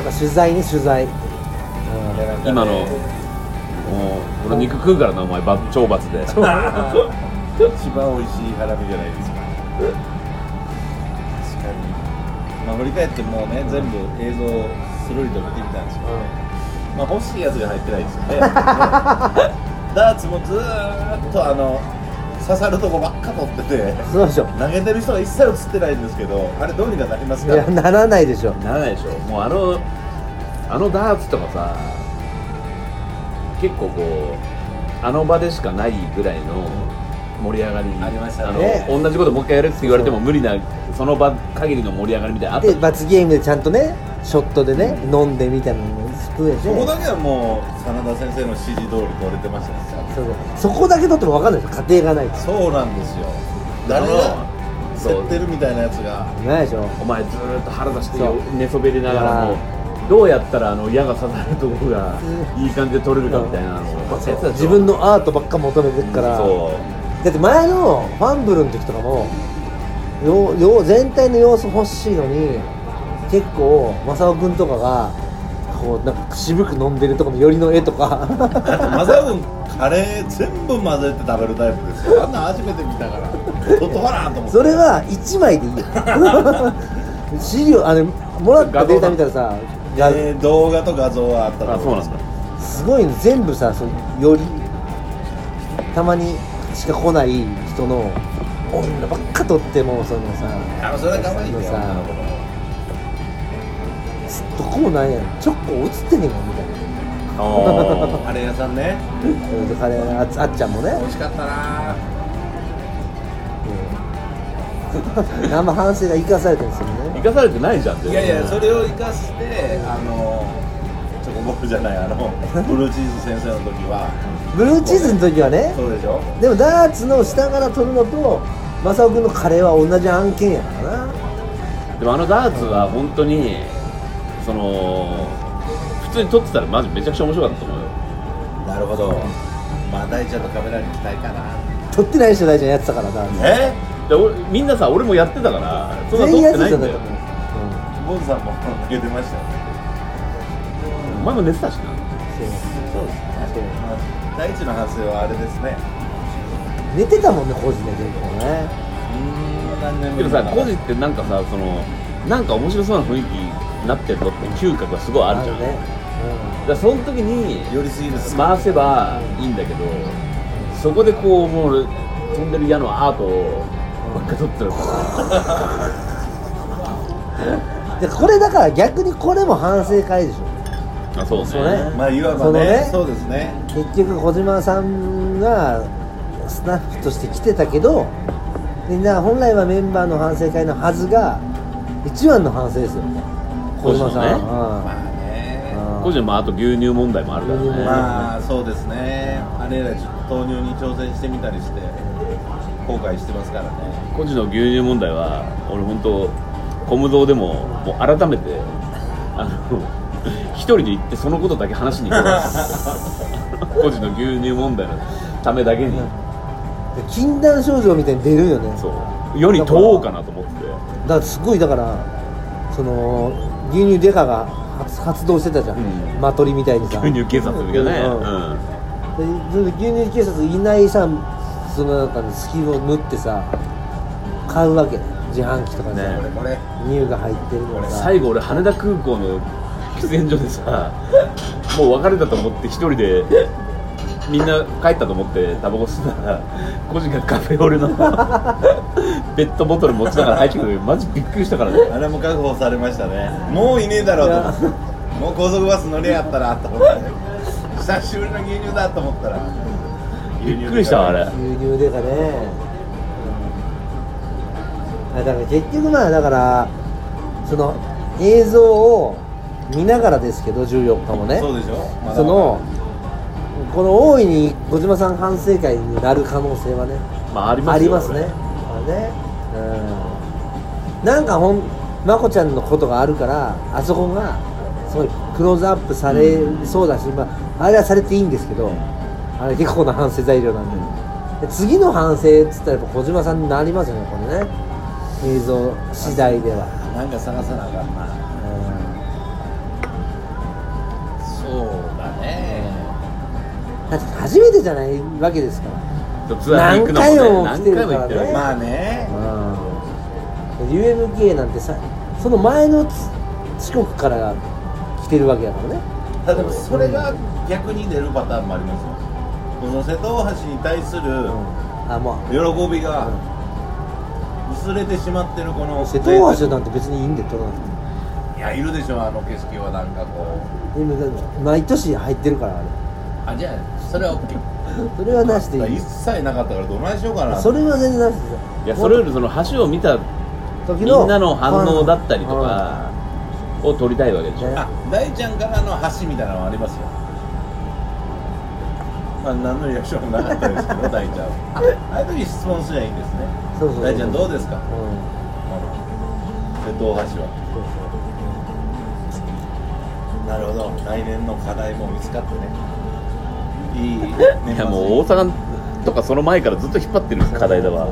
か取材、うん、 今のもう俺肉食うからなお前懲罰で一番美味しいハラミじゃないですか。確かに、まあ、振り返ってもうね全部映像スルリと見てみたんですけど、まあ、欲しいやつが入ってないですよねダーツもずーっと刺さるとこばっか取ってて、 そうでしょ。 投げてる人が一切映ってないんですけど、あれどうにかなりますか？ いや、ならないでしょ。 ならないでしょ。もうあのダーツとかさ、結構こうあの場でしかないぐらいの盛り上がりありましたね。 同じこともう一回やるって言われても無理なその場限りの盛り上がりみたいなのあったで罰ゲームでちゃんとねショットでね、飲んでみたいなのも含めて、 そこだけはもう真田先生の指示通り取れてましたね。 そこだけ取っても分かんないですよ、家庭がないと。 そうなんですよ。誰が競ってるみたいなやつがないでしょ。 お前ずーっと腹出して寝そべりながらもどうやったら矢が刺さるところがいい感じで取れるかみたいなのを自分のアートばっか求めてるから、だって前のファンブルの時とかも全体の様子欲しいのに結構正雄君とかがこうなんか渋く飲んでるとこの寄りの絵とか正雄君カレー全部混ぜて食べるタイプですよ。あんな初めて見たからとっとかなと思って。 それは1枚でいいよ資料もらったデータ見たらさ、 動画と画像はあったと思うんですけど、 すごいの全部さ、よりたまにしか来ない人の女ばっか撮ってもそれは可愛いよさ、どこもないやん、ちょっこ映ってねえよみたいな。 カレー屋さんね。 カレーあっちゃんもね、 美味しかったな。 あんま反省が生かされてるんですよね。 生かされてないじゃんって。 いやいや、それを生かしてチョコボールじゃないブルーチーズ先生の時はブルーチーズの時はね。 そうでしょ。 でもダーツの下から撮るのと正雄君のカレーは同じ案件やからな。 でもダーツは本当に普通に撮ってたらマジめちゃくちゃ面白かったと思うよ。 なるほど。まあ大ちゃんのカメラに期待かな。 撮ってない人大ちゃんやってたからダーツ。 でみんなさ、俺もやってたからそんな撮ってないんだよ。 ボンさんも出てましたよね。 お前も寝てたしな。 そうですね。第一の反省はあれですね。 寝てたもんね、コジね、結構ね。 でもさ、コジってなんかさ、なんか面白そうな雰囲気になってるのって嗅覚がすごいあるじゃん。だからその時に寄りすぎです回せばいいんだけど、そこでこうもう飛んでる矢のアートをばっか撮ってるからでこれだから逆にこれも反省会でしょ。 あ、そうね。 まあいわばね、そうですね。 結局小島さんがスタッフとして来てたけど、みんな本来はメンバーの反省会のはずが一番の反省ですよ、小島さん。 ね、 まあね。 個人もあと牛乳問題もあるからね。 まあそうですね。あれらちょっと豆乳に挑戦してみたりして後悔してますからね。 個人の牛乳問題は俺本当コム堂でもう改めて一人で行ってそのことだけ話しに行く個人の牛乳問題のためだけに禁断症状みたいに出るよね。 そう世に問おうかなと思ってて、 だからすごい、だから牛乳デカが発動してたじゃん、マトリみたいにさ、 牛乳警察みたいなね、 で牛乳警察いないさ、その中に隙を縫ってさ買うわけ、自販機とかでさ、乳が入ってるのさ。 最後俺羽田空港の喫煙所でさもう別れたと思って一人でみんな帰ったと思ってタバコ吸ったら個人がカフェオレのペットボトル持ちながら入ってくる。マジびっくりしたからね。 あれも確保されましたね。もういねえだろうと思って、もう高速バス乗りやったらと思って久しぶりの牛乳だと思ったらびっくりしたあれ。 牛乳デカね。だから結局だからその映像を見ながらですけど、14日もね。 そうでしょ。 この大いに小島さん反省会になる可能性はね、 ありますね。 なんかまこちゃんのことがあるから、あそこがすごいクローズアップされそうだし、あれはされていいんですけど、あれ結構な反省材料なんで、次の反省っつったらやっぱ小島さんになりますよね、これね、映像次第では。 なんか探さなあかんな。 ね。 だって初めてじゃないわけですからツアーに行くのもね、 何回も来てるからね何回も行ってるまあね。 UMK なんてさその前の四国から来てるわけだからね。 でもそれが逆に出るパターンもありますよ。この瀬戸大橋に対するあ、ま喜びが薄れてしまってるこのあ瀬戸大橋なんて別にいいんで取らなくていやいるでしょ、あの景色はなんかこ今毎年入ってるからあれう。あ、じゃあそれは OK。 それはなしでいい一切なかったからどないしようかな。 それは全然なしですよ。 いやそれよりその橋を見た時みんなの反応だったりとかを撮りたいわけでしょ、 ねあ、大ちゃんからの橋みたいなのはありますよ。まあ何のリアクションもなかったですけど大ちゃんああいう時質問すりゃいいんですね。 そうそうそう大ちゃんどうですか、瀬戸大橋は。なるほど、来年の課題も見つかってね、いい年末にいやもう大阪とかその前からずっと引っ張ってる課題だわ。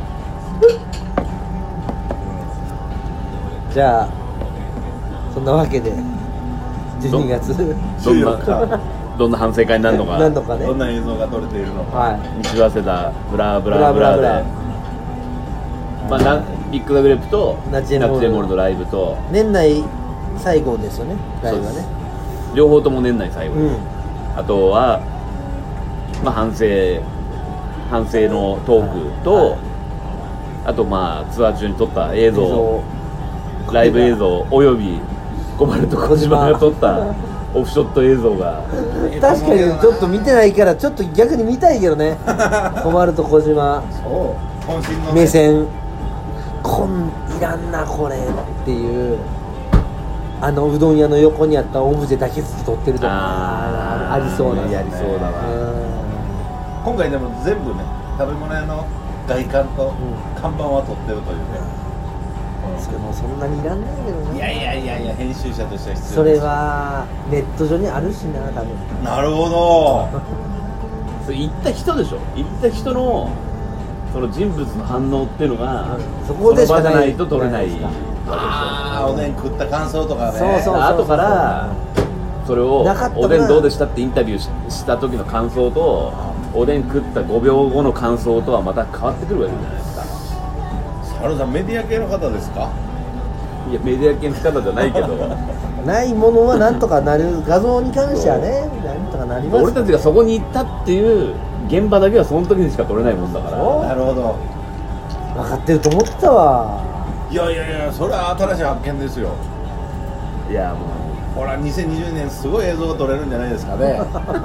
じゃあそんなわけで12月どんな反省会になるのか何度かねどんな映像が撮れているのか、 はい西早稲田ブラブラブラでまあビッグザグレープとナチェモールナチェモールのライブと年内最後ですよねライブはね。 両方とも年内最後です、あとはまあ反省のトークと、あとまあツアー中に撮った映像ライブ映像およびコバルト小島が撮ったオフショット映像が確かにちょっと見てないからちょっと逆に見たいけどね困ると小島そう渾身の、ね、 目線いらんなこれっていうあのうどん屋の横にあったオブジェだけずつ撮ってるとかありそうなやりそうだわ。 今回でも全部ね食べ物屋の外観と看板は撮ってるというね、 それもそんなにいらんないけどね。 いや編集者としては必要です。 それはネット上にあるしな多分。 なるほどそれ行った人でしょ。行った人のその人物の反応っていうのが、 そこでしかないその場じゃないと撮れないわけでしょ。 ああ、おでん食った感想とかね。 そう後からそれをなかったなおでんどうでしたってインタビューした時の感想とおでん食った5秒後の感想とはまた変わってくるわけじゃないですか。 サルさんメディア系の方ですか。 いやメディア系の方じゃないけどないものはなんとかなる画像に関してはねなんとかなります。 俺たちがそこに行ったっていう現場だけはその時にしか撮れないもんだから。 なるほど。 分かってると思ってたわ。 いやそれは新しい発見ですよ。 いやもほら2020年すごい映像が撮れるんじゃないですかね。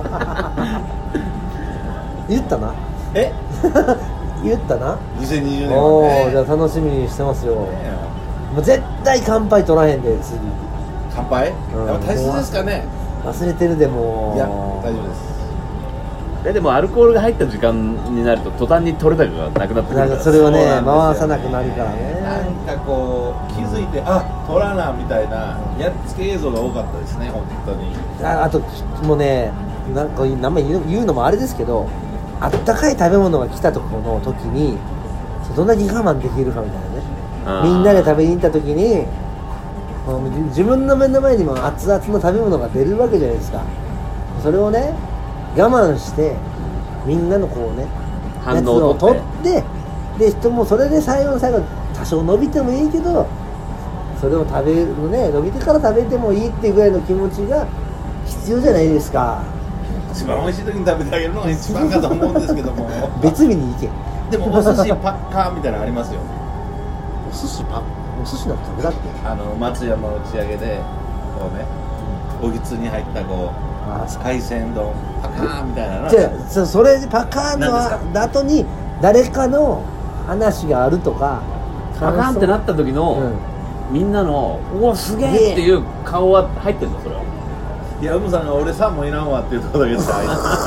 言ったなえ言ったな。 2020年おはね。 おじゃあ楽しみにしてますよ。 ねもう絶対乾杯取らへんで次乾杯、 うんやっぱ大切ですかね。 忘れてるでもいや大丈夫です。 うでもアルコールが入った時間になると途端に取れ高がなくなってくるから。 なんかそれをねそうなんですよ回さなくなるからね。 なんかこう気づいて撮らなみたいなやっつけ映像が多かったですね本当に。 あともうねなんか名前言うのもあれですけどあったかい食べ物が来たところの時にどんだけ我慢できるかみたいなね。みんなで食べに行った時に自分の目の前にも熱々の食べ物が出るわけじゃないですか。それをね我慢してみんなのこうね反応を取ってで人もそれで最後の最後多少伸びてもいいけどそれを食べるね伸びてから食べてもいいっていうぐらいの気持ちが必要じゃないですか。 一番美味しい時に食べてあげるのが一番かと思うんですけども別日に行け。 でもお寿司パッカーみたいなのありますよ。 お寿司なんて食べたって松屋の打ち上げでこうねおひつに入ったこう海鮮丼パカーンみたいなのじゃあそれでパカーンの後に誰かの話があるとかパカーンってなった時の、みんなのうわすげえっていう顔は入ってるのそれは。 いや、うむさんが俺サーモンいらんわっていうところだけですから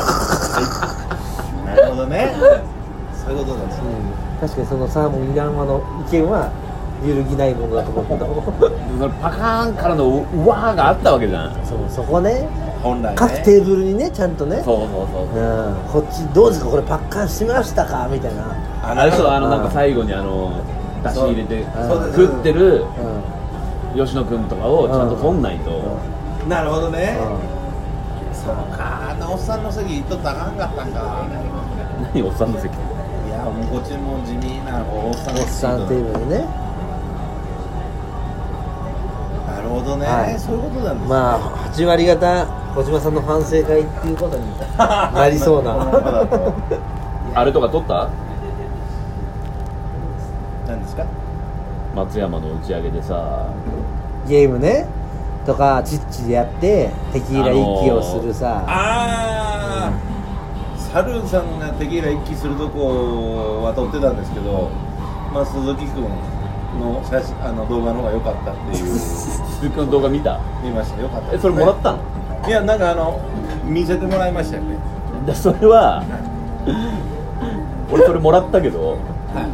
なるほどね。そういうことなんですね。 確かにそのサーモンイランワの意見は揺るぎないものだと思うけどパカーンからのうわーがあったわけじゃん。 そこね本来ね各テーブルにねちゃんとねそう、 こっちどうですかこれパッカーンしましたかみたいな。 あれそうなんか最後に出し入れてそう食ってる吉野君とかをちゃんと撮んないと。 なるほどね。 そうか、あのおっさんの席行っとったらあかんかったんか。 何おっさんの席？ いやもうこっちも地味なおっさんおっさんテーブルね。 なるほどね、 はい、 そういうことなんですね。 まあ8割方小島さんの反省会っていうことになりそうなあれとか撮った？ 何ですか？ 松山の打ち上げでさ、 ゲームねとかチッチでやってテキーラ一気をするさ、 ああ、サルーンさんがテキーラ一気するとこは撮ってたんですけど、まあ、鈴木君の写真動画の方が良かったっていう鈴木の動画見た？ 見ました。良かったですね。 それもらったの？ いや、なんか見せてもらいましたよね。 でそれは俺それもらったけど、 はい、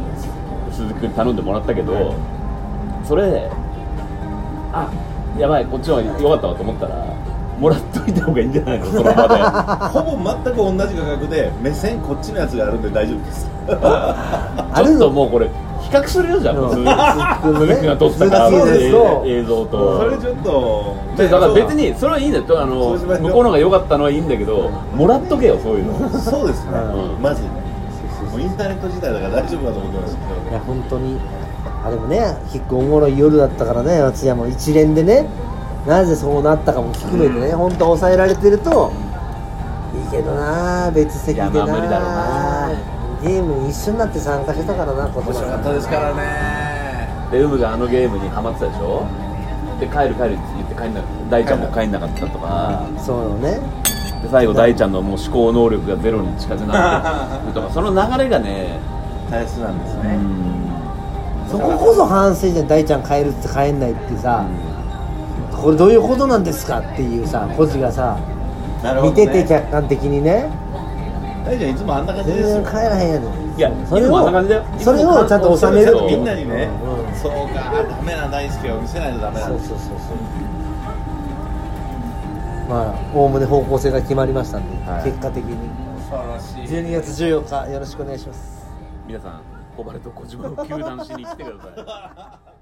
鈴木君に頼んでもらったけど、それあやばいこっちの方が良かったわと思ったらもらっといた方がいいんじゃないのその場でほぼ全く同じ価格で目線こっちのやつがあるんで大丈夫ですちょっともうこれ比較するよじゃん、鈴木が撮ったから映像とそれちょっとだから別にそれはいいんだよ、向こうの方が良かったのはいいんだけど、もらっとけよそういうのそうですね、マジでそうもうインターネット時代だから大丈夫だと思ってましたけど。 いや本当にあれもね結構おもろい夜だったからね、松山一連でねなぜそうなったかも含めてね、本当抑えられてるといいけどな、別席でな、 いやまあ無理だろうな、 ゲームに一緒になって参加してたからな、面面白かったですからね。 でウムがあのゲームにハマってたでしょ。で帰るって言って帰んな大ちゃんも帰んなかったとか、 そうね、 で最後大ちゃんのもう思考能力がゼロに近くなってるとかその流れがね大切なんですね。 そここそ反省じゃん。大ちゃん帰るって帰んないってさ、これどういうことなんですかっていうさ、ポジがさ、見てて客観的にね、 大ちゃんいつもあんな感じ全ですよ。 然帰らへんやねん。 いやそれをいつもあんな感じだよ。 それをちゃんと収めるっていう、 みんなにね、 うんそうか、ダメな大輔を見せないとダメなんです。 そうまあおおむね方向性が決まりましたんで、 はい結果的に素晴らしい。 12月14日よろしくお願いします。 皆さんコバルト小島を糾弾しに来てください